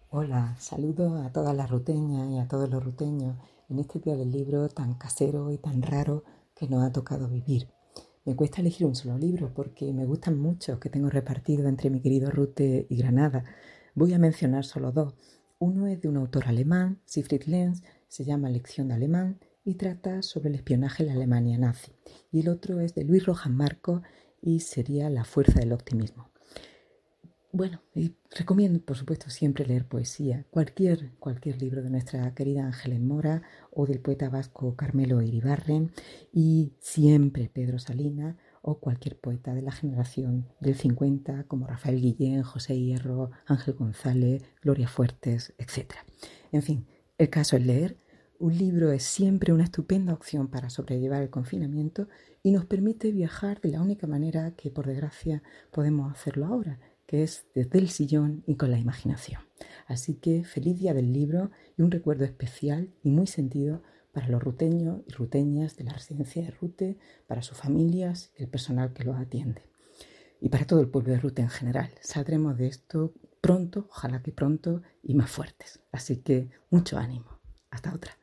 Hola, saludo a todas las ruteñas y a todos los ruteños en este día del libro tan casero y tan raro que nos ha tocado vivir. Me cuesta elegir un solo libro porque me gustan muchos que tengo repartidos entre mi querido Rute y Granada. Voy a mencionar solo dos. Uno es de un autor alemán, Siegfried Lenz, se llama Lección de Alemán y trata sobre el espionaje en la Alemania nazi. Y el otro es de Luis Rojas Marcos y sería La fuerza del optimismo. Bueno, y recomiendo, por supuesto, siempre leer poesía, cualquier libro de nuestra querida Ángeles Mora o del poeta vasco Carmelo Iribarren y siempre Pedro Salinas o cualquier poeta de la generación del 50 como Rafael Guillén, José Hierro, Ángel González, Gloria Fuertes, etc. En fin, el caso es leer. Un libro es siempre una estupenda opción para sobrellevar el confinamiento y nos permite viajar de la única manera que, por desgracia, podemos hacerlo ahora, que es desde el sillón y con la imaginación. Así que feliz día del libro y un recuerdo especial y muy sentido para los ruteños y ruteñas de la residencia de Rute, para sus familias y el personal que los atiende. Y para todo el pueblo de Rute en general. Saldremos de esto pronto, ojalá que pronto, y más fuertes. Así que mucho ánimo. Hasta otra.